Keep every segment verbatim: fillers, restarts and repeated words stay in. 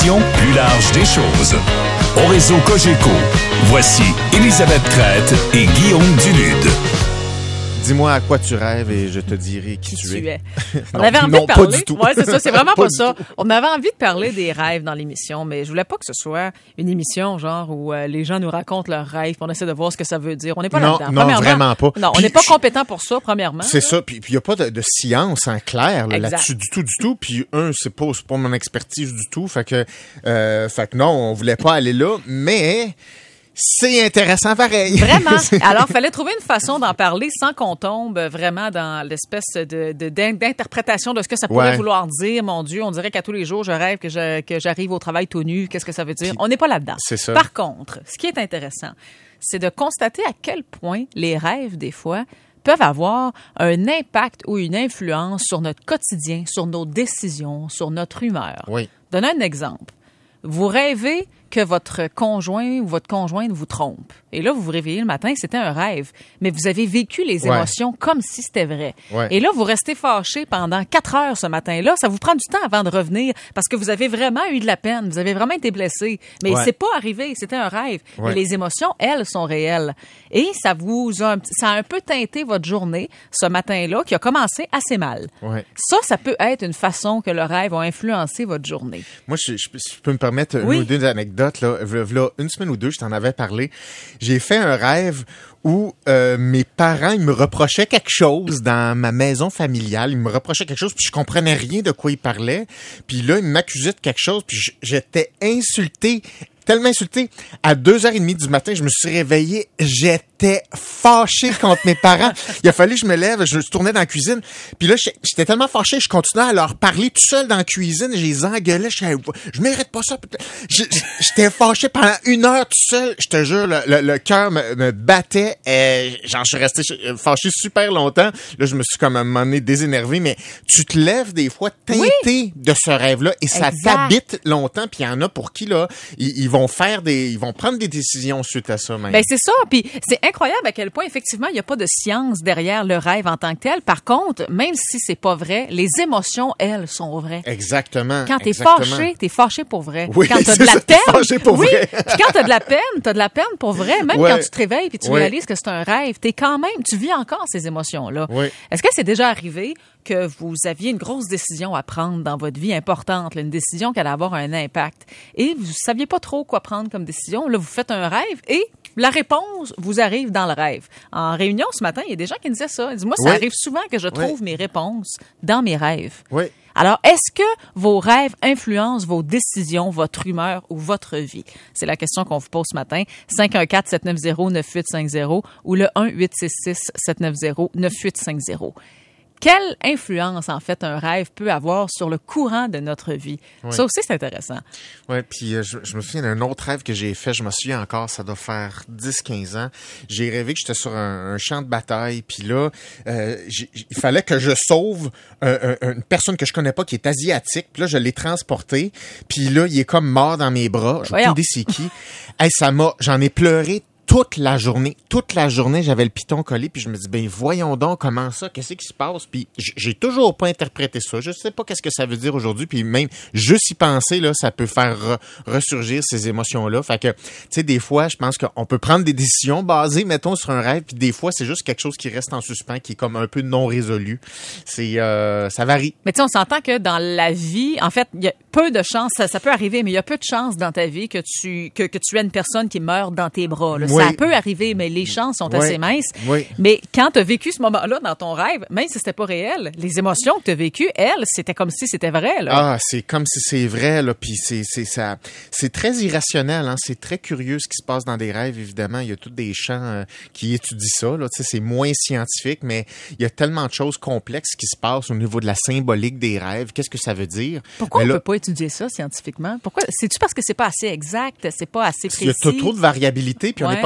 vision plus large des choses. Au réseau Cogeco, voici Élisabeth Crête et Guillaume Dulude. Dis-moi à quoi tu rêves et je te dirai qui, qui tu es. es. On non, avait envie non, de parler. Pas du tout. Ouais, c'est ça, c'est vraiment pas, pas ça. On avait envie de parler des rêves dans l'émission, mais je voulais pas que ce soit une émission genre où euh, les gens nous racontent leurs rêves, puis on essaie de voir ce que ça veut dire. On n'est pas non, là-dedans. Non, vraiment pas. Non, puis, on n'est pas compétent pour ça, premièrement. C'est ça, puis il y a pas de, de science en clair là, là-dessus du tout, du tout. Puis un, c'est pas, c'est pas mon expertise du tout. Fait que, euh, fait que non, on voulait pas aller là, mais c'est intéressant pareil. Vraiment. Alors, il fallait trouver une façon d'en parler sans qu'on tombe vraiment dans l'espèce de, de, d'interprétation de ce que ça pourrait ouais. vouloir dire. Mon Dieu, on dirait qu'à tous les jours, je rêve que, je, que j'arrive au travail tout nu. Qu'est-ce que ça veut dire? Puis, on n'est pas là-dedans. C'est ça. Par contre, ce qui est intéressant, c'est de constater à quel point les rêves, des fois, peuvent avoir un impact ou une influence sur notre quotidien, sur nos décisions, sur notre humeur. Oui. Donne un exemple. Vous rêvez que votre conjoint ou votre conjointe vous trompe. Et là, vous vous réveillez le matin, c'était un rêve. Mais vous avez vécu les émotions ouais. comme si c'était vrai. Ouais. Et là, vous restez fâché pendant quatre heures ce matin-là. Ça vous prend du temps avant de revenir parce que vous avez vraiment eu de la peine. Vous avez vraiment été blessé. Mais ouais. c'est pas arrivé. C'était un rêve. Ouais. Mais les émotions, elles, sont réelles. Et ça vous a, ça a un peu teinté votre journée ce matin-là qui a commencé assez mal. Ouais. Ça, ça peut être une façon que le rêve a influencé votre journée. Moi, je, je, je peux me permettre oui. une ou deux anecdotes. Là, là, une semaine ou deux, je t'en avais parlé. J'ai fait un rêve où euh, mes parents, ils me reprochaient quelque chose dans ma maison familiale. Ils me reprochaient quelque chose, puis je comprenais rien de quoi ils parlaient. Puis là, ils m'accusaient de quelque chose, puis j'étais insulté, tellement insulté. À deux heures trente du matin, je me suis réveillé, j'étais fâché contre mes parents. Il a fallu que je me lève, je tournais dans la cuisine. Puis là, j'étais tellement fâché, je continuais à leur parler tout seul dans la cuisine. Je les engueulais, je, je mérite pas ça. J'étais fâché pendant une heure tout seul. Je te jure, le, le, le cœur me, me battait. Et genre, je suis resté fâché super longtemps. Là, je me suis comme à un moment donné désénervé. Mais tu te lèves des fois teinté oui. de ce rêve-là et ça exact. T'habite longtemps. Puis il y en a pour qui, là, ils, ils vont faire des, ils vont prendre des décisions suite à ça même. Ben c'est ça. Puis c'est incroyable à quel point effectivement il y a pas de science derrière le rêve en tant que tel. Par contre, même si c'est pas vrai, les émotions elles sont vraies. Exactement. Quand t'es exactement. fâché, t'es fâché pour vrai. Oui, quand t'as de la ça, peine, t'es fâché pour oui. vrai. Puis quand t'as de la peine, t'as de la peine pour vrai. Même ouais. quand tu te réveilles puis tu ouais. réalises que c'est un rêve, t'es quand même, tu vis encore ces émotions là. Oui. Est-ce que c'est déjà arrivé que vous aviez une grosse décision à prendre dans votre vie importante, là, une décision qui allait avoir un impact, et vous saviez pas trop quoi prendre comme décision, là, vous faites un rêve, et la réponse vous arrive dans le rêve. En réunion ce matin, il y a des gens qui me disaient ça. Ils disent, moi, ça oui. arrive souvent que je trouve oui. mes réponses dans mes rêves. Oui. Alors, est-ce que vos rêves influencent vos décisions, votre humeur ou votre vie? C'est la question qu'on vous pose ce matin. cinq un quatre, sept neuf zéro, neuf huit cinq zéro ou le un huit six six, sept neuf zéro, neuf huit cinq zéro. Quelle influence, en fait, un rêve peut avoir sur le courant de notre vie? Oui. Ça aussi, c'est intéressant. Oui, puis euh, je, je me souviens d'un autre rêve que j'ai fait. Je me souviens encore, ça doit faire dix quinze ans. J'ai rêvé que j'étais sur un, un champ de bataille. Puis là, euh, il fallait que je sauve un, un, une personne que je connais pas qui est asiatique. Puis là, je l'ai transporté. Puis là, il est comme mort dans mes bras. Je ne sais pas c'est qui. Hey, ça m'a... J'en ai pleuré toute la journée, toute la journée, j'avais le piton collé, puis je me dis, ben voyons donc comment ça, qu'est-ce qui se passe? Puis j'ai toujours pas interprété ça. Je sais pas qu'est-ce que ça veut dire aujourd'hui, puis même juste y penser, là, ça peut faire re- ressurgir ces émotions-là. Fait que, tu sais, des fois, je pense qu'on peut prendre des décisions basées, mettons, sur un rêve, puis des fois, c'est juste quelque chose qui reste en suspens, qui est comme un peu non résolu. C'est, euh, ça varie. Mais tu sais, on s'entend que dans la vie, en fait, il y a peu de chances, ça, ça peut arriver, mais il y a peu de chances dans ta vie que tu, que, que tu aies une personne qui meurt dans tes bras, là. Oui. Ça peut arriver, mais les chances sont oui. assez minces. Oui. Mais quand tu as vécu ce moment-là dans ton rêve, même si c'était pas réel, les émotions que tu as vécues, elles, c'était comme si c'était vrai, là. Ah, c'est comme si c'est vrai, là. Puis c'est, c'est, ça, c'est très irrationnel, hein. C'est très curieux ce qui se passe dans des rêves, évidemment. Il y a tous des champs euh, qui étudient ça, là. Tu sais, c'est moins scientifique, mais il y a tellement de choses complexes qui se passent au niveau de la symbolique des rêves. Qu'est-ce que ça veut dire? Pourquoi mais on là, peut pas étudier ça scientifiquement? Pourquoi? C'est-tu parce que c'est pas assez exact, c'est pas assez précis? Il y a trop de variabilité, puis ouais. on n'est pas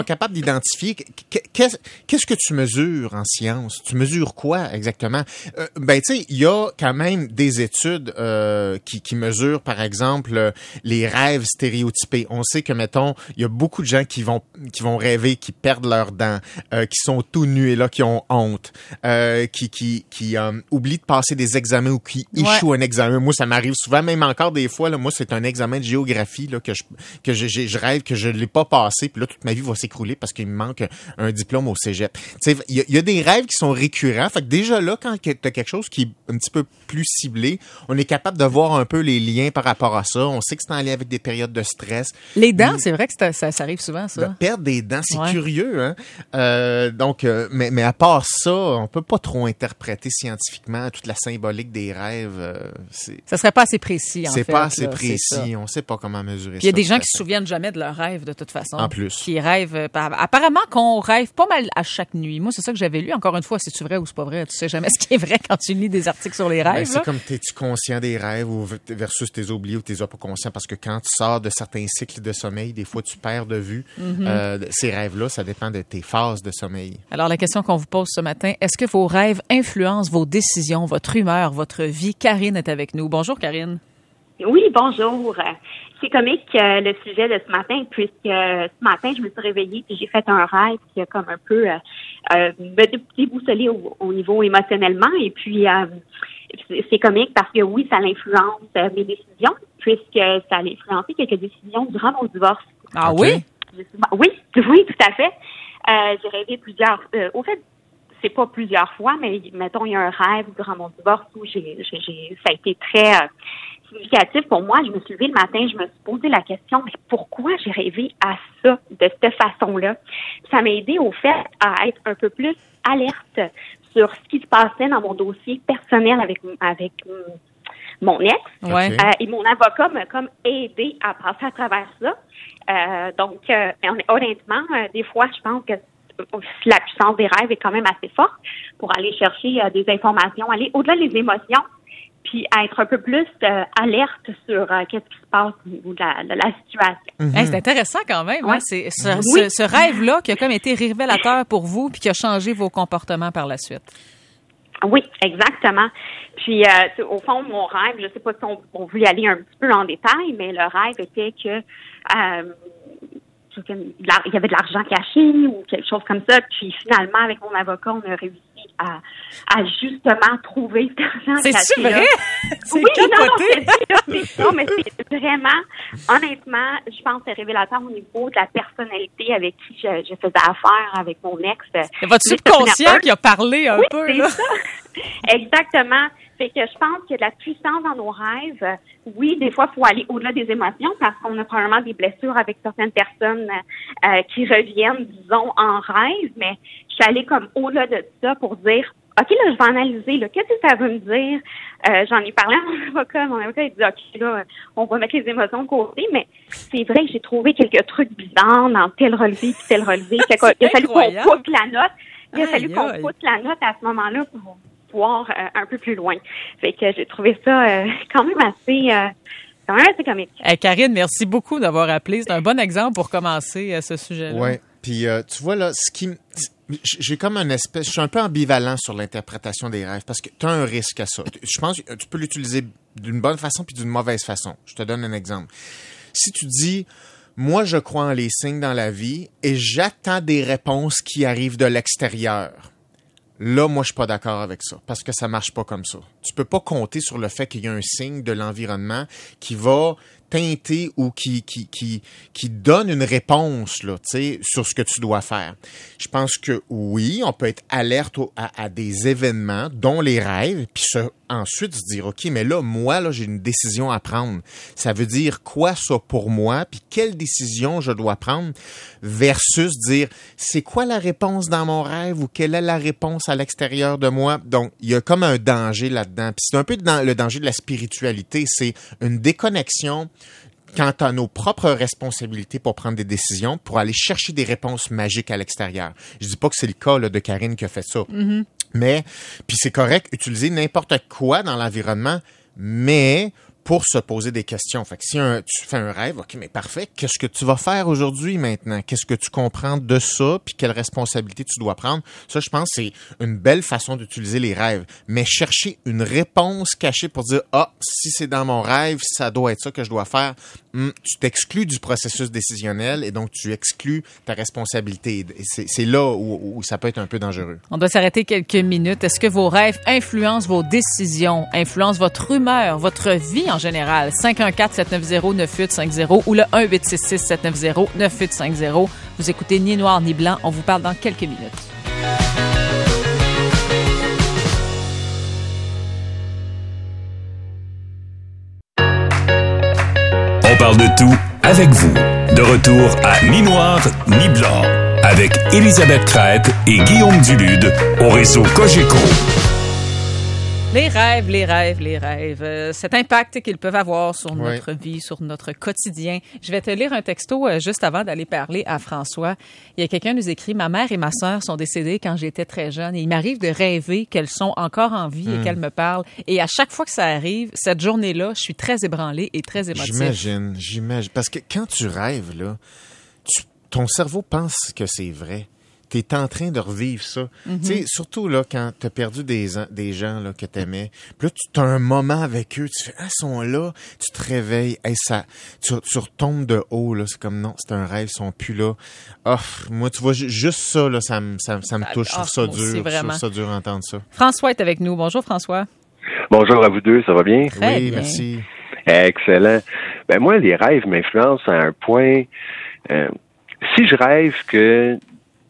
capables d'identifier qu'est-ce, qu'est-ce que tu mesures en sciences? Tu mesures quoi exactement? Euh, ben, tu sais, il y a quand même des études euh, qui, qui mesurent, par exemple, les rêves stéréotypés. On sait que, mettons, il y a beaucoup de gens qui vont qui vont rêver, qui perdent leurs dents, euh, qui sont tout nus et là, qui ont honte, euh, qui qui qui euh, oublient de passer des examens ou qui ouais. échouent un examen. Moi, ça m'arrive souvent, même encore des fois. Là, moi, c'est un examen de géographie là que je que je, je rêve que je l'ai pas passé, puis là toute ma vie va s'écrouler parce qu'il me manque un diplôme au cégep. Tu sais, il y, y a des rêves qui sont récurrents. Fait que déjà là, quand tu as quelque chose qui est un petit peu plus ciblé, on est capable de voir un peu les liens par rapport à ça. On sait que c'est en lien avec des périodes de stress. Les dents, mais, c'est vrai que ça, ça, ça arrive souvent, ça. De perdre des dents, c'est ouais. curieux, hein. Euh, donc, euh, mais mais à part ça, on peut pas trop interpréter scientifiquement toute la symbolique des rêves. Euh, c'est, ça serait pas assez précis, en c'est fait. C'est pas assez là, précis. On sait pas comment mesurer Puis il y a ça, des gens qui se souviennent jamais de leurs rêves, de toute façon. En plus. Qui rêvent. Apparemment qu'on rêve pas mal à chaque nuit. Moi, c'est ça que j'avais lu. Encore une fois, c'est-tu vrai ou c'est pas vrai? Tu sais jamais ce qui est vrai quand tu lis des articles sur les rêves. Ben, c'est là. Comme t'es-tu conscient des rêves ou versus t'es oublié ou t'es pas conscient, parce que quand tu sors de certains cycles de sommeil, des fois tu perds de vue mm-hmm. euh, ces rêves-là. Ça dépend de tes phases de sommeil. Alors la question qu'on vous pose ce matin, est-ce que vos rêves influencent vos décisions, votre humeur, votre vie? Karine est avec nous. Bonjour Karine. Oui, bonjour. C'est comique euh, le sujet de ce matin, puisque euh, ce matin, je me suis réveillée et j'ai fait un rêve qui a comme un peu euh, euh, me déboussolé au, au niveau émotionnellement. Et puis, euh, c'est, c'est comique parce que oui, ça influence euh, mes décisions, puisque ça a influencé quelques décisions durant mon divorce. Ah okay. oui? Oui, oui, tout à fait. Euh, j'ai rêvé plusieurs... Euh, au fait, c'est pas plusieurs fois, mais mettons, il y a un rêve durant mon divorce où j'ai, j'ai, j'ai ça a été très... Euh, significatif pour moi. Je me suis levée le matin, je me suis posé la question, mais pourquoi j'ai rêvé à ça, de cette façon-là? Ça m'a aidé au fait à être un peu plus alerte sur ce qui se passait dans mon dossier personnel avec avec mon ex. Ouais. Euh, et mon avocat m'a comme aidé à passer à travers ça. Euh, donc, euh, honnêtement, euh, des fois, je pense que la puissance des rêves est quand même assez forte pour aller chercher euh, des informations, aller au-delà des émotions, puis être un peu plus euh, alerte sur euh, qu'est-ce qui se passe au niveau de la, de la situation. Mm-hmm. Hey, c'est intéressant quand même. Ouais. Hein? C'est ce, oui. ce, ce rêve-là qui a comme été révélateur pour vous puis qui a changé vos comportements par la suite. Oui, exactement. Puis, euh, au fond, mon rêve, je ne sais pas si on, on veut y aller un petit peu en détail, mais le rêve était que euh, il y avait de l'argent caché ou quelque chose comme ça. Puis finalement, avec mon avocat, on a réussi à, à justement trouver cet argent caché. C'est vrai? C'est oui, non, non, c'est, c'est, non, mais c'est vraiment, honnêtement, je pense que c'est révélateur au niveau de la personnalité avec qui je, je faisais affaire avec mon ex. C'est votre subconscient qui a parlé un oui, peu. C'est là. Ça. Exactement. Fait que je pense qu'il y a de la puissance dans nos rêves. Oui, des fois, il faut aller au-delà des émotions parce qu'on a probablement des blessures avec certaines personnes euh, qui reviennent, disons, en rêve, mais je suis allée comme au-delà de ça pour dire, OK, là, je vais analyser, là, qu'est-ce que ça veut me dire? Euh, j'en ai parlé à mon avocat. Mon avocat, il dit, OK, là, on va mettre les émotions de côté, mais c'est vrai que j'ai trouvé quelques trucs bizarres dans tel relevé puis tel relevé. Fait qu'il a fallu qu'on coupe la note. Il a fallu aïe, qu'on aïe. coupe la note à ce moment-là pour voir euh, un peu plus loin. Fait que j'ai trouvé ça euh, quand même assez... Euh, quand même assez comique. Hey, Karine, merci beaucoup d'avoir appelé. C'est un bon exemple pour commencer euh, ce sujet-là. Oui. Puis, euh, tu vois, là, ce qui... J'ai comme un espèce... Je suis un peu ambivalent sur l'interprétation des rêves parce que tu as un risque à ça. Je pense que tu peux l'utiliser d'une bonne façon puis d'une mauvaise façon. Je te donne un exemple. Si tu dis... Moi, je crois en les signes dans la vie et j'attends des réponses qui arrivent de l'extérieur. Là, moi, je suis pas d'accord avec ça parce que ça marche pas comme ça. Tu peux pas compter sur le fait qu'il y a un signe de l'environnement qui va teinter ou qui qui qui qui donne une réponse là, tu sais, sur ce que tu dois faire. Je pense que oui, on peut être alerte au, à, à des événements, dont les rêves, puis se, ensuite se dire ok, mais là, moi là, j'ai une décision à prendre. Ça veut dire quoi ça pour moi, puis quelle décision je dois prendre, versus dire c'est quoi la réponse dans mon rêve ou quelle est la réponse à l'extérieur de moi. Donc il y a comme un danger là-dedans. Puis c'est un peu dans le danger de la spiritualité, c'est une déconnexion quant à nos propres responsabilités pour prendre des décisions, pour aller chercher des réponses magiques à l'extérieur. Je dis pas que c'est le cas là, de Karine qui a fait ça. Mm-hmm. Mais, puis c'est correct, utiliser n'importe quoi dans l'environnement, mais pour se poser des questions. Fait que si un, tu fais un rêve, OK, mais parfait, qu'est-ce que tu vas faire aujourd'hui maintenant? Qu'est-ce que tu comprends de ça? Puis quelle responsabilité tu dois prendre? Ça, je pense, c'est une belle façon d'utiliser les rêves. Mais chercher une réponse cachée pour dire, ah, si c'est dans mon rêve, ça doit être ça que je dois faire. Hum, tu t'exclus du processus décisionnel et donc tu exclus ta responsabilité. Et c'est, c'est là où, où ça peut être un peu dangereux. On doit s'arrêter quelques minutes. Est-ce que vos rêves influencent vos décisions, influencent votre humeur, votre vie en général? cinq un quatre, sept neuf zéro, neuf huit cinq zéro ou le un huit six six, sept neuf zéro, neuf huit cinq zéro. Vous écoutez Ni Noir ni Blanc. On vous parle dans quelques minutes. On parle de tout avec vous. De retour à Ni Noir ni Blanc avec Elisabeth Crête et Guillaume Dulude au réseau Cogeco. Les rêves, les rêves, les rêves. Euh, cet impact qu'ils peuvent avoir sur Oui. notre vie, sur notre quotidien. Je vais te lire un texto euh, juste avant d'aller parler à François. Il y a quelqu'un qui nous écrit « Ma mère et ma sœur sont décédées quand j'étais très jeune et il m'arrive de rêver qu'elles sont encore en vie Mm. et qu'elles me parlent. Et à chaque fois que ça arrive, cette journée-là, je suis très ébranlée et très émotive. » J'imagine, j'imagine. Parce que quand tu rêves, là, tu, ton cerveau pense que c'est vrai. Tu es en train de revivre ça. Mm-hmm. Tu sais, surtout là, quand tu as perdu des, des gens là, que tu aimais. Puis là, tu as un moment avec eux. Tu fais, ah, ils sont là. Tu te réveilles. Hey, ça, tu, tu retombes de haut. Là. C'est comme, non, c'est un rêve. Ils sont plus là. Oh, moi, tu vois, ju- juste ça, là, ça me ça, ça me touche. Je trouve ça Ah, moi aussi, dur. Je vraiment. trouve ça dur d'entendre ça. François est avec nous. Bonjour François. Bonjour à vous deux, ça va bien? Très oui, bien. merci. Excellent. Ben moi, les rêves m'influencent à un point. Euh, si je rêve que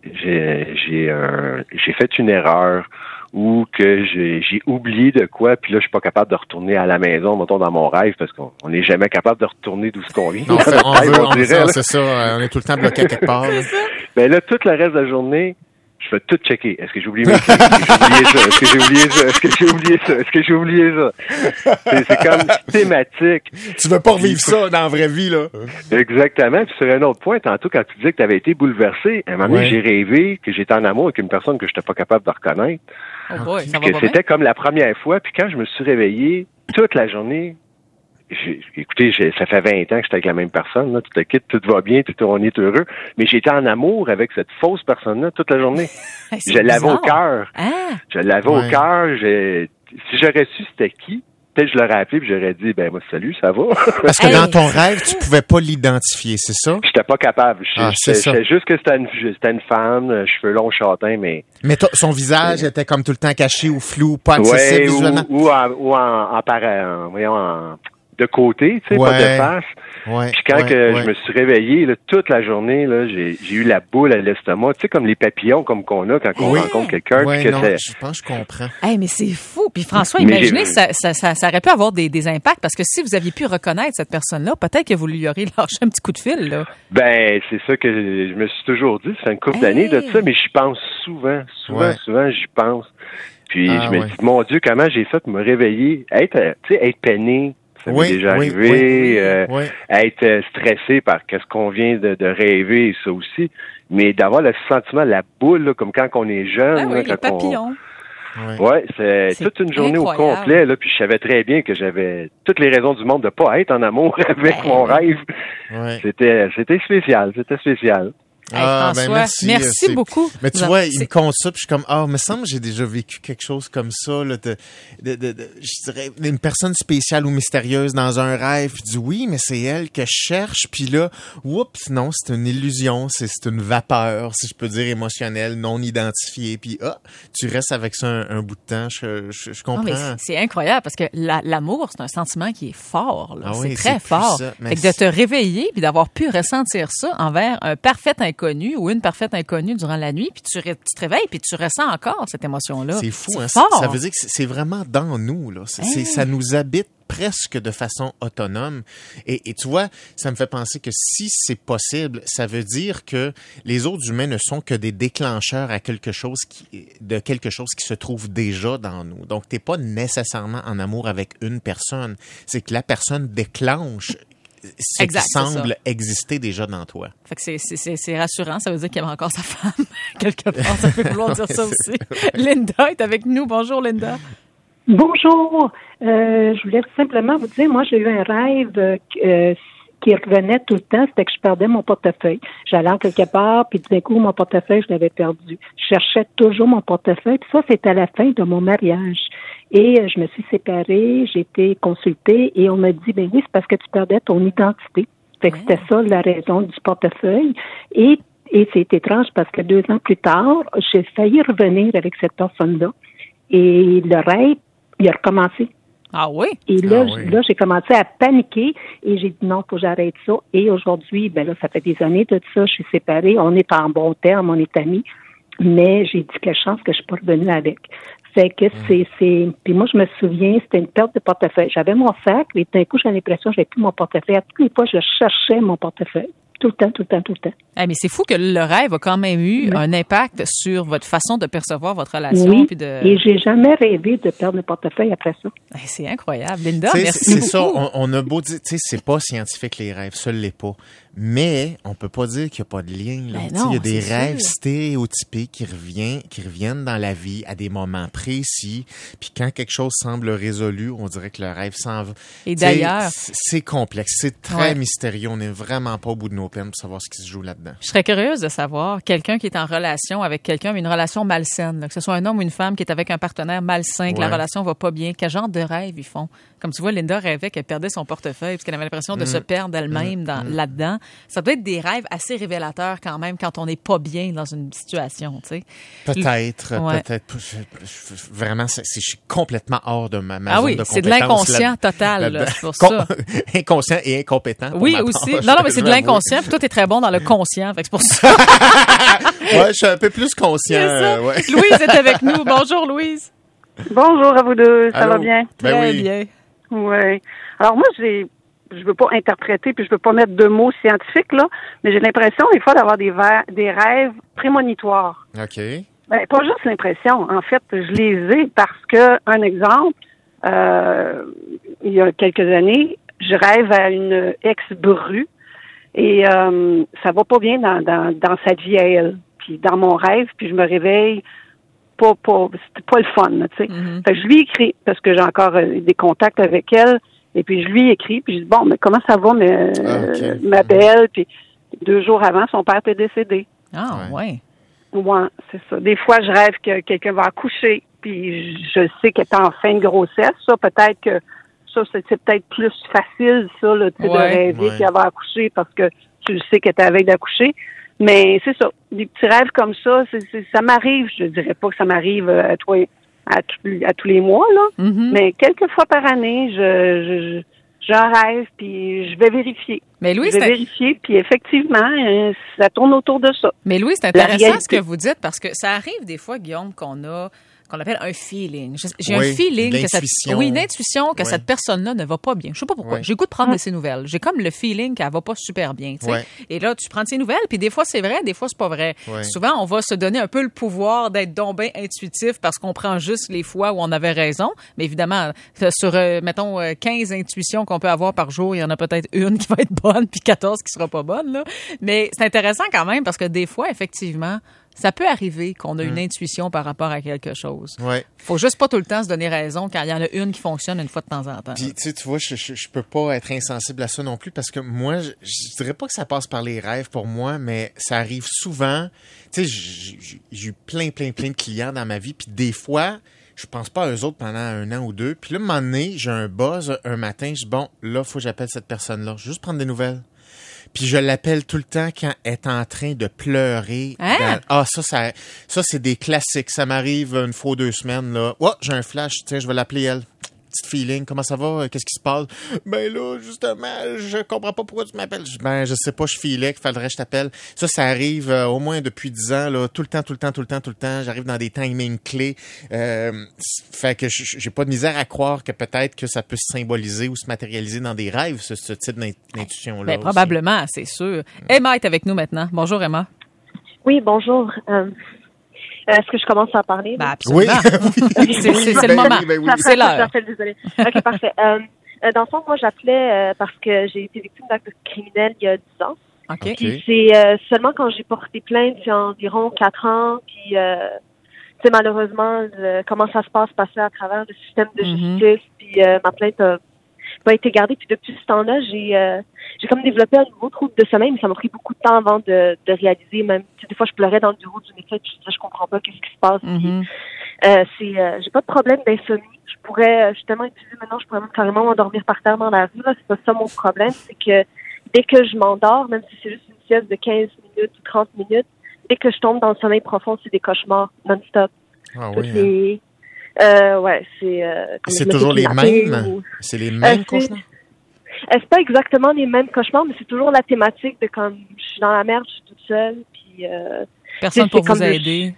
j'ai j'ai un j'ai fait une erreur ou que j'ai j'ai oublié de quoi, puis là je suis pas capable de retourner à la maison, mettons dans mon rêve, parce qu'on on n'est jamais capable de retourner d'où ce qu'on vient. Non, on, fait, on Rêve, veut, on on veut dirait, ça, là. c'est ça. euh, On est tout le temps bloqué à quelque part. là. Ben là, tout le reste de la journée, je vais tout checker. Est-ce que j'ai oublié mes clés? Est-ce que j'ai oublié ça? Est-ce que j'ai oublié ça? Est-ce que j'ai oublié ça? Est-ce que j'ai oublié ça? C'est, c'est comme thématique. Tu veux pas revivre ça dans la vraie vie, là? Exactement. Puis sur un autre point, tantôt, quand tu disais que tu avais été bouleversé, à un moment donné, Ouais. j'ai rêvé que j'étais en amour avec une personne que je n'étais pas capable de reconnaître. Oh boy, ça va Que pas bien? c'était comme la première fois. Puis quand je me suis réveillé, toute la journée, j'ai, écoutez, j'ai, ça fait vingt ans que j'étais avec la même personne. Là, tout le kit, tout va bien, tout, on est heureux. Mais j'étais en amour avec cette fausse personne-là toute la journée. Hey, c'est Je l'avais au bizarre. cœur. Ah, Je l'avais Ouais. au cœur. j'ai- Si j'aurais su c'était qui, peut-être je l'aurais appelé et j'aurais dit, ben moi, salut, ça va? Parce que Hey. dans ton rêve, tu pouvais pas l'identifier, c'est ça? J'étais pas capable. Je Ah, c'est ça. savais juste que c'était une, c'était une femme, euh, cheveux longs, châtains, mais... Mais toi, son visage était comme tout le temps caché ou flou, pas accessible Ouais, ou, visuellement. ou en, ou en, en, para- en- voyons, en- de côté, tu sais, pas Ouais. de face. Ouais, Puis quand ouais, que ouais. je me suis réveillé, là, toute la journée, là, j'ai, j'ai eu la boule à l'estomac, tu sais, comme les papillons comme qu'on a quand on Oui. rencontre quelqu'un. Ouais, puis que non, c'est- je pense que je comprends. hey, mais c'est fou. Puis François, Mais imaginez, j'ai- ça, ça, ça, ça aurait pu avoir des, des impacts parce que si vous aviez pu reconnaître cette personne-là, peut-être que vous lui auriez lâché un petit coup de fil, là. Ben, c'est ça que je me suis toujours dit. Ça fait une couple Hey. d'années de ça, mais j'y pense souvent, souvent, Ouais. souvent, j'y pense. Puis Ah, je me ouais. dis, mon Dieu, comment j'ai fait pour me réveiller, être, euh, tu sais, être peiné, ça Oui, m'est déjà oui, arrivé, oui, euh, oui. être euh, stressé par qu'est-ce qu'on vient de, de rêver, ça aussi. Mais d'avoir le sentiment, la boule, là, comme quand on est jeune, Ah oui, là, les quand on- papillons. Ouais. Ouais, c'est, C'est toute une journée au incroyable. complet, là, puis je savais très bien que j'avais toutes les raisons du monde de pas être en amour avec Ben mon oui. rêve. Ouais. C'était, c'était spécial, c'était spécial. Hey, Ah, ben, François, merci, merci, euh, c'est- beaucoup. Mais tu Vous vois, avez- il me compte ça, puis je suis comme, ah, me semble que j'ai déjà vécu quelque chose comme ça, là, de, de, de, de- je dirais, une personne spéciale ou mystérieuse dans un rêve, puis dis oui, mais c'est elle que je cherche, puis là, oups, non, c'est une illusion, c'est, c'est une vapeur, si je peux dire, émotionnelle, non identifiée, puis ah, tu restes avec ça un, un bout de temps, je, je, je Non, comprends. mais c'est- c'est incroyable parce que la- l'amour, c'est un sentiment qui est fort. Là. Ah c'est oui, très c'est plus fort. ça, mais Fait que de te réveiller puis d'avoir pu ressentir ça envers un parfait inconnu ou une parfaite inconnue durant la nuit, puis tu, ré- tu te réveilles puis tu ressens encore cette émotion-là. C'est fou, C'est hein? fort. Ça veut dire que c'est c'est vraiment dans nous, là. C'est, c'est- Hey. ça nous habite presque de façon autonome. Et, et tu vois, ça me fait penser que si c'est possible, ça veut dire que les autres humains ne sont que des déclencheurs à quelque chose qui, de quelque chose qui se trouve déjà dans nous. Donc, t'es pas nécessairement en amour avec une personne. C'est que la personne déclenche ce Exact, qui c'est semble ça. exister déjà dans toi. Fait que c'est, c'est, c'est, c'est rassurant. Ça veut dire qu'il y avait encore sa femme quelque part. Ça peut vouloir dire ça aussi. Linda est avec nous. Bonjour, Linda. Bonjour. Euh, je voulais simplement vous dire, moi, j'ai eu un rêve euh, qui revenait tout le temps, c'était que je perdais mon portefeuille. J'allais en quelque part, puis d'un coup, mon portefeuille, je l'avais perdu. Je cherchais toujours mon portefeuille, puis ça, c'était à la fin de mon mariage. Et euh, je me suis séparée, j'ai été consultée, et on m'a dit, ben oui, c'est parce que tu perdais ton identité. Fait que ouais. C'était ça la raison du portefeuille. Et, et c'est étrange parce que deux ans plus tard, j'ai failli revenir avec cette personne-là. Et le rêve, il a recommencé. Ah oui? Et là, ah oui. là, j'ai commencé à paniquer et j'ai dit non, faut que j'arrête ça. Et aujourd'hui, ben là, ça fait des années de ça, je suis séparée, on est en bon terme, on est amis, mais j'ai dit quelle chance que je suis pas revenue avec. Fait que mmh. c'est, c'est, puis moi, je me souviens, c'était une perte de portefeuille. J'avais mon sac, et d'un coup, j'ai l'impression que j'avais plus mon portefeuille. À toutes les fois, je cherchais mon portefeuille. Tout le temps, tout le temps, tout le temps. Ah, mais c'est fou que le rêve a quand même eu oui. un impact sur votre façon de percevoir votre relation. Oui, puis de... et j'ai jamais rêvé de perdre le portefeuille après ça. Ah, c'est incroyable. Linda, t'sais, merci c'est beaucoup. C'est ça, on, on a beau dire, tu sais, c'est pas scientifique les rêves, ça l'est pas. Mais on peut pas dire qu'il n'y a pas de lien. Là. Ben non, il y a des rêves sûr. stéréotypés qui reviennent, qui reviennent dans la vie à des moments précis. Puis quand quelque chose semble résolu, on dirait que le rêve s'en va. Et t'sais, d'ailleurs, c'est complexe, c'est très ouais. mystérieux. On n'est vraiment pas au bout de nos peines pour savoir ce qui se joue là-dedans. Je serais curieuse de savoir quelqu'un qui est en relation avec quelqu'un, mais une relation malsaine, là, que ce soit un homme ou une femme qui est avec un partenaire malsain, que ouais. la relation va pas bien. Quel genre de rêve ils font? Comme tu vois, Linda rêvait qu'elle perdait son portefeuille parce qu'elle avait l'impression de mmh. se perdre elle-même mmh. dans, mmh. là-dedans. Ça doit être des rêves assez révélateurs quand même quand on n'est pas bien dans une situation, tu sais. Peut-être, ouais. peut-être. Je, je, vraiment, c'est, je suis complètement hors de ma, ma ah zone oui, de compétence. C'est de l'inconscient total, là, c'est pour ça. Inconscient et incompétent. Oui, aussi. Non, non, mais c'est de l'inconscient. Puis toi, t'es très bon dans le conscient, fait que c'est pour ça. Ouais, je suis un peu plus conscient. Euh, ouais. Louise est avec nous. Bonjour, Louise. Bonjour à vous deux. Ça Allô? va bien? Ben très oui. bien. Oui. Alors moi, j'ai, je veux pas interpréter puis je veux pas mettre de mots scientifiques là, mais j'ai l'impression des fois d'avoir des, ver- des rêves prémonitoires. Ok. Ben pas juste l'impression. En fait, je les ai parce que un exemple, euh, il y a quelques années, je rêve à une ex-bru et euh, ça va pas bien dans, dans dans sa vie à elle. Puis dans mon rêve, puis je me réveille. Pas, pas, c'était pas le fun, tu sais. Mm-hmm. Fait que je lui écris, parce que j'ai encore euh, des contacts avec elle, et puis je lui écris, puis je dis, bon, mais comment ça va, mais, ah, okay. euh, ma belle? Puis deux jours avant, son père était décédé. Ah, ouais. Ouais, c'est ça. Des fois, je rêve que quelqu'un va accoucher, puis je sais qu'elle est en fin de grossesse. Ça, peut-être que ça, c'est, c'est peut-être plus facile, ça, là, tu sais, ouais. de rêver ouais. qu'elle va accoucher, parce que tu sais qu'elle est avec d'accoucher. Mais c'est ça, des petits rêves comme ça, c'est, c'est, ça m'arrive. Je dirais pas que ça m'arrive à, toi, à, tout, à tous les mois, là, mm-hmm. mais quelques fois par année, je, je, je, j'en rêve, puis je vais vérifier. Mais Louis, je vais c'est... vérifier, puis effectivement, ça tourne autour de ça. Mais Louis, c'est intéressant ce que vous dites, parce que ça arrive des fois, Guillaume, qu'on a... qu'on appelle un feeling. J'ai oui, un feeling que cette, oui, une intuition que oui. cette personne-là ne va pas bien. Je sais pas pourquoi. Oui. J'ai le goût de prendre de ses nouvelles. J'ai comme le feeling qu'elle va pas super bien, tu sais. Oui. Et là, tu prends de ses nouvelles, puis des fois c'est vrai, des fois c'est pas vrai. Oui. Souvent, on va se donner un peu le pouvoir d'être donc bien intuitif parce qu'on prend juste les fois où on avait raison. Mais évidemment, sur, euh, mettons, quinze intuitions qu'on peut avoir par jour, il y en a peut-être une qui va être bonne, puis quatorze qui sera pas bonne, là. Mais c'est intéressant quand même parce que des fois, effectivement, ça peut arriver qu'on a une mmh. intuition par rapport à quelque chose. Ouais. Faut juste pas tout le temps se donner raison quand il y en a une qui fonctionne une fois de temps en temps. Puis, tu sais, tu vois, je, je, je peux pas être insensible à ça non plus parce que moi, je, je dirais pas que ça passe par les rêves pour moi, mais ça arrive souvent. Tu sais, j'ai, j'ai eu plein, plein, plein de clients dans ma vie, puis des fois, je pense pas à eux autres pendant un an ou deux. Puis là, un moment donné, j'ai un buzz un matin, je dis bon, là, faut que j'appelle cette personne-là. Je veux juste prendre des nouvelles. Puis je l'appelle tout le temps quand elle est en train de pleurer. Hein? Dans... Ah, ça, ça, ça, c'est des classiques. Ça m'arrive une fois ou deux semaines, là. Oh, j'ai un flash. Tiens, je vais l'appeler elle. Petite feeling. Comment ça va? Qu'est-ce qui se passe? Ben là, justement, je comprends pas pourquoi tu m'appelles. Ben, je sais pas, je filais qu'il faudrait que je t'appelle. Ça, ça arrive euh, au moins depuis dix ans, là. Tout le temps, tout le temps, tout le temps, tout le temps. J'arrive dans des timings clés. Euh, fait que j'ai pas de misère à croire que peut-être que ça peut se symboliser ou se matérialiser dans des rêves, ce, ce type d'intuition-là. Ben, probablement, c'est sûr. Emma est avec nous maintenant. Bonjour, Emma. Oui, bonjour. Euh... Est-ce que je commence à parler? Ben, absolument. Oui, c'est, c'est, c'est le moment. Ben oui. C'est l'heure. Désolée. OK, parfait. Euh, dans le fond, moi, j'appelais euh, parce que j'ai été victime d'actes criminels il y a dix ans. OK. Puis c'est euh, seulement quand j'ai porté plainte, il y a environ quatre ans, puis euh, sais, malheureusement, le, comment ça se passe passer à travers le système de Mm-hmm. justice, puis euh, ma plainte a pas été gardée. Puis depuis ce temps-là, j'ai euh, j'ai comme développé un nouveau trouble de sommeil, mais ça m'a pris beaucoup de temps avant de, de réaliser. Même, tu sais, des fois, je pleurais dans le bureau du médecin, puis je disais, je comprends pas qu'est-ce qui se passe. Mm-hmm. Puis, euh, c'est, euh, j'ai pas de problème d'insomnie. Je pourrais, justement, utiliser maintenant, je pourrais même carrément m'endormir par terre dans la rue. Là, c'est pas ça mon problème. C'est que dès que je m'endors, même si c'est juste une sieste de quinze minutes ou trente minutes, dès que je tombe dans le sommeil profond, c'est des cauchemars non-stop. Ah Tout oui. hein. est- Euh, ouais, c'est. Euh, comme C'est je me toujours fais les kidnapper mêmes? ou- C'est les mêmes c'est- cauchemars? Euh, c'est pas exactement les mêmes cauchemars, mais c'est toujours la thématique de quand je suis dans la merde, je suis toute seule, puis. Euh, Personne c'est pour comme vous de- aider.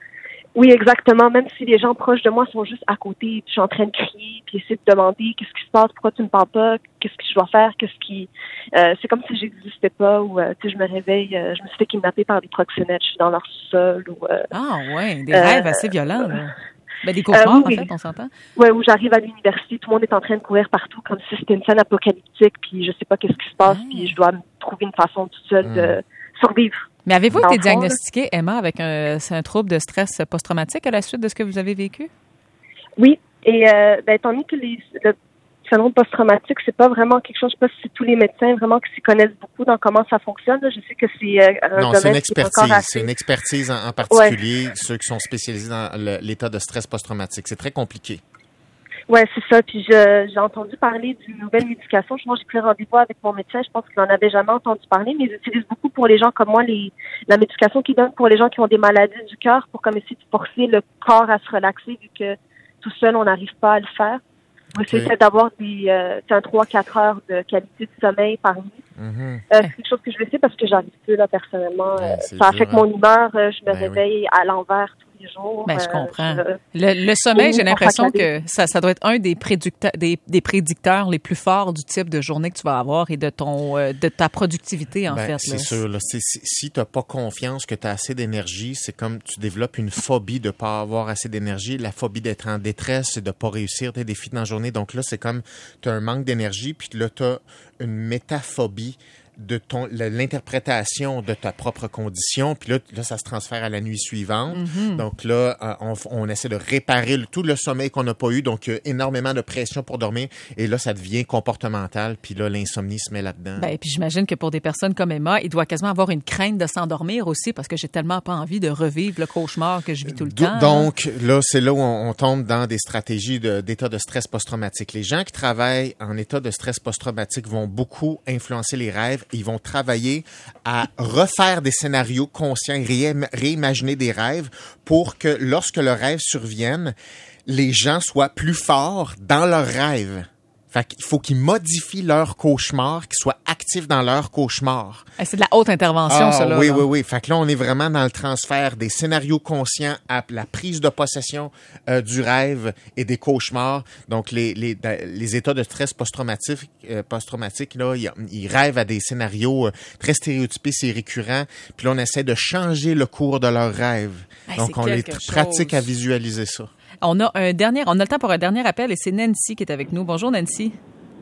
Oui, exactement. Même si les gens proches de moi sont juste à côté, puis je suis en train de crier, puis essayer de demander qu'est-ce qui se passe, pourquoi tu me parles pas, qu'est-ce que je dois faire, qu'est-ce qui. Euh, c'est comme si j'existais pas, ou euh, tu sais, je me réveille, euh, je me suis fait kidnapper par des proxénètes, je suis dans leur sol, ou. Euh, Ah ouais, des Euh, rêves assez violents, là. Ben, des cauchemars, euh, oui, en oui. fait, on s'entend. Ouais, où j'arrive à l'université, tout le monde est en train de courir partout, comme si c'était une scène apocalyptique, puis je sais pas qu'est-ce qui se passe, Ah. puis je dois me trouver une façon toute seule de survivre. Mais avez-vous Dans été le fond, là. diagnostiquée, Emma, avec un, c'est un trouble de stress post-traumatique à la suite de ce que vous avez vécu? Oui, et euh, ben, étant donné que les, le syndrome post-traumatique, c'est pas vraiment quelque chose, je sais pas si c'est tous les médecins vraiment qui s'y connaissent beaucoup dans comment ça fonctionne. Là. Je sais que c'est euh, un Non, domaine c'est une qui est expertise. encore assez... C'est une expertise en, en particulier, ceux qui sont spécialisés dans le- l'état de stress post-traumatique. C'est très compliqué. Ouais, c'est ça. Puis je, j'ai entendu parler d'une nouvelle médication. Je pense que j'ai pris rendez-vous avec mon médecin. Je pense qu'il n'en avait jamais entendu parler, mais ils utilisent beaucoup pour les gens comme moi les la médication qu'ils donnent pour les gens qui ont des maladies du cœur pour comme essayer de forcer le corps à se relaxer vu que tout seul on n'arrive pas à le faire. Moi, Okay. c'est d'avoir des euh, c'est un trois quatre heures de qualité de sommeil par nuit. Mhm. Euh, c'est quelque chose que je vais essayer parce que j'arrive plus là personnellement. Ouais, Euh, c'est ça dur, affecte hein. mon humeur. Euh, je me Ben oui. réveille à l'envers tous les jours. Ben, je Euh, comprends. je- Le, le sommeil, Ou j'ai l'impression saccadé. que ça, ça doit être un des prédicteurs, des, des prédicteurs les plus forts du type de journée que tu vas avoir et de ton, euh, de ta productivité, en Ben, fait. c'est là. sûr. Là, C'est- si si tu n'as pas confiance que tu as assez d'énergie, c'est comme tu développes une phobie de ne pas avoir assez d'énergie. La phobie d'être en détresse, c'est de ne pas réussir tes défis dans la journée. Donc là, c'est comme tu as un manque d'énergie, puis là, tu as une métaphobie de ton le- l'interprétation de ta propre condition, puis là, là ça se transfère à la nuit suivante. Mm-hmm. Donc là, euh, on, on essaie de réparer le- tout le sommeil qu'on n'a pas eu, donc euh, énormément de pression pour dormir, et là, ça devient comportemental, puis là, l'insomnie se met là-dedans. Ben, puis j'imagine que pour des personnes comme Emma, il doit quasiment avoir une crainte de s'endormir aussi parce que j'ai tellement pas envie de revivre le cauchemar que je vis tout le Do- temps. Donc, là, c'est là où on, on tombe dans des stratégies de- d'état de stress post-traumatique. Les gens qui travaillent en état de stress post-traumatique vont beaucoup influencer les rêves. Ils vont travailler à refaire des scénarios conscients et ré- réimaginer des rêves pour que lorsque le rêve survienne, les gens soient plus forts dans leurs rêves. Fait qu'il faut qu'ils modifient leur cauchemar, qu'ils soient actifs dans leur cauchemar. Eh, c'est de la haute intervention, Ah, ça, là. oui, là. oui, oui. Fait que là, on est vraiment dans le transfert des scénarios conscients à la prise de possession euh, du rêve et des cauchemars. Donc, les, les, les états de stress post-traumatique, euh, post-traumatique, là, ils, ils rêvent à des scénarios euh, très stéréotypés, c'est récurrent. Puis là, on essaie de changer le cours de leurs rêves. Hey, Donc, c'est on les quelque tr- pratique chose. à visualiser ça. On a un dernier, on a le temps pour un dernier appel et c'est Nancy qui est avec nous. Bonjour, Nancy.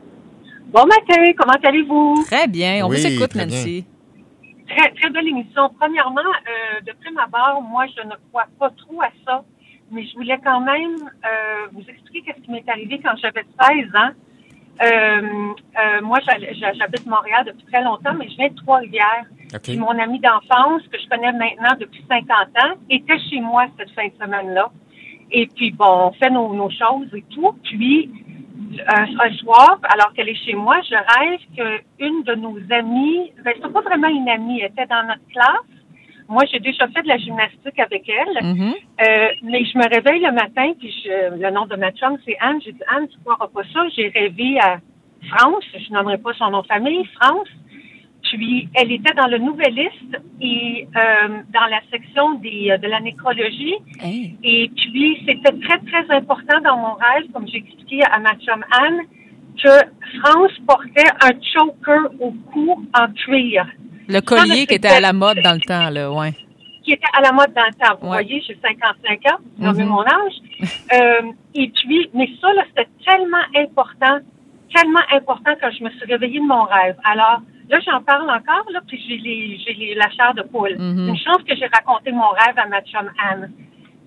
Bon matin, comment allez-vous? Très bien. On Oui, vous écoute, très Nancy. Très, très belle émission. Premièrement, euh, de prime abord, moi, je ne crois pas trop à ça, mais je voulais quand même euh, vous expliquer ce qui m'est arrivé quand j'avais seize ans. Euh, euh, moi, j'allais- j'habite Montréal depuis très longtemps, mais je viens de Trois-Rivières. OK. Puis mon ami d'enfance, que je connais maintenant depuis cinquante ans, était chez moi cette fin de semaine-là. Et puis, bon, on fait nos, nos choses et tout. Puis, un, un soir, alors qu'elle est chez moi, je rêve qu'une de nos amies, ben, c'est pas vraiment une amie, elle était dans notre classe. Moi, j'ai déjà fait de la gymnastique avec elle. Mhm. Euh, mais je me réveille le matin, puis je, le nom de ma chum, c'est Anne. J'ai dit, Anne, tu croiras pas ça. J'ai rêvé à France. Je n'aimerais pas son nom de famille, France. Puis, elle était dans le Nouvelliste et euh, dans la section des, de la nécrologie. Hey. Et puis, c'était très, très important dans mon rêve, comme j'ai expliqué à ma chum Anne, que France portait un choker au cou en cuir. Le collier qui était à la mode dans le temps, là, ouais. Qui était à la mode dans le temps. Vous Ouais. voyez, j'ai cinquante-cinq ans, vous nommez Mhm. mon âge. Euh, et puis, mais ça, là, c'était tellement important, tellement important quand je me suis réveillée de mon rêve. Alors, là, j'en parle encore, là, puis j'ai les, j'ai les, la chair de poule. Mhm. Une chance que j'ai raconté mon rêve à ma chum Anne.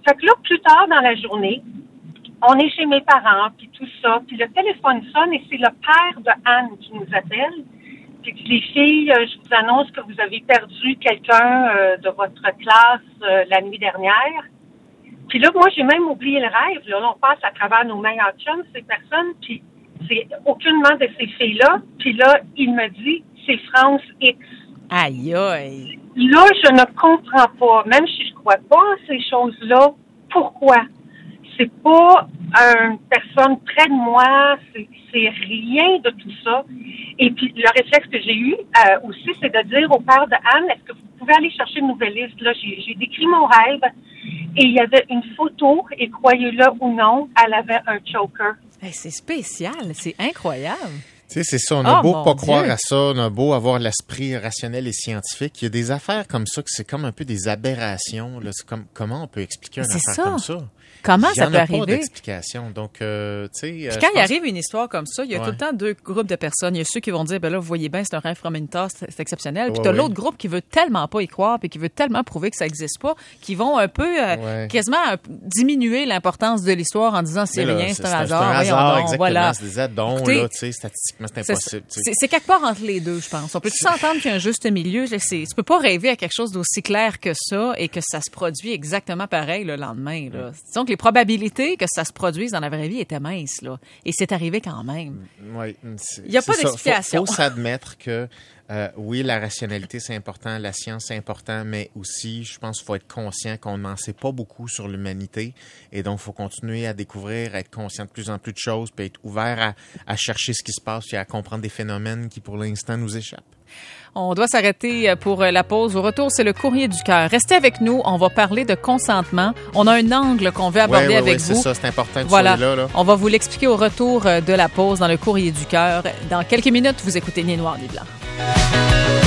Fait que là, plus tard dans la journée, on est chez mes parents, puis tout ça, puis le téléphone sonne et c'est le père de Anne qui nous appelle. Puis dit, les filles, euh, je vous annonce que vous avez perdu quelqu'un euh, de votre classe euh, la nuit dernière. Puis là, moi, j'ai même oublié le rêve. Là, on passe à travers nos meilleurs chums, ces personnes, puis c'est aucunement de ces filles-là. Puis là, il me dit, c'est France X. Aïe, aïe. Là, je ne comprends pas. Même si je crois pas à ces choses-là, pourquoi? C'est pas une personne près de moi, c'est, c'est rien de tout ça. Et puis, le réflexe que j'ai eu euh, aussi, c'est de dire au père de Anne, est-ce que vous pouvez aller chercher une nouvelle liste? Là, j'ai, j'ai décrit mon rêve et il y avait une photo et croyez-le ou non, elle avait un choker. Hey, c'est spécial, c'est incroyable. Tu sais, c'est ça, on a Oh, beau mon pas Dieu. croire à ça, on a beau avoir l'esprit rationnel et scientifique, il y a des affaires comme ça que c'est comme un peu des aberrations. Là. C'est comme, comment on peut expliquer une C'est affaire ça. comme ça? Comment Il y ça en peut a pas arriver? d'explication. Donc, euh, tu sais... Puis euh, quand je il pense- arrive une histoire comme ça, il y a Ouais. tout le temps deux groupes de personnes. Il y a ceux qui vont dire, ben là, vous voyez bien, c'est un rêve from une tasse, c'est c'est exceptionnel. Puis Ouais, t'as ouais. l'autre groupe qui veut tellement pas y croire, puis qui veut tellement prouver que ça existe pas, qui vont un peu, euh, Ouais. quasiment euh, diminuer l'importance de l'histoire en disant c'est Mais là, rien, c'est un C'est hasard. un voyons hasard, donc, exactement. voilà. C'est des addons, Écoutez, là, tu sais, statistiquement, c'est C'est, impossible. tu sais. c'est, c'est quelque part entre les deux, je pense. On peut s'entendre qu'il y a un juste milieu. Je sais, tu peux pas rêver à quelque chose d'aussi clair que ça et que ça se produit exactement pareil le lendemain. Là. Disons que les probabilités que ça se produise dans la vraie vie étaient minces. Là. Et c'est arrivé quand même. Oui, c'est- Il y a c'est pas ça. d'explication. Faut, faut s'admettre que euh, oui, la rationalité c'est important, la science c'est important, mais aussi, je pense qu'il faut être conscient qu'on n'en sait pas beaucoup sur l'humanité, et donc il faut continuer à découvrir, à être conscient de plus en plus de choses, puis être ouvert à, à chercher ce qui se passe et à comprendre des phénomènes qui pour l'instant nous échappent. On doit s'arrêter pour la pause. Au retour, c'est le courrier du cœur. Restez avec nous. On va parler de consentement. On a un angle qu'on veut aborder ouais, ouais, avec ouais, vous. c'est ça, c'est important que Voilà. tu sois là, là. On va vous l'expliquer au retour de la pause dans le courrier du cœur. Dans quelques minutes, vous écoutez Ni Noir ni Blanc.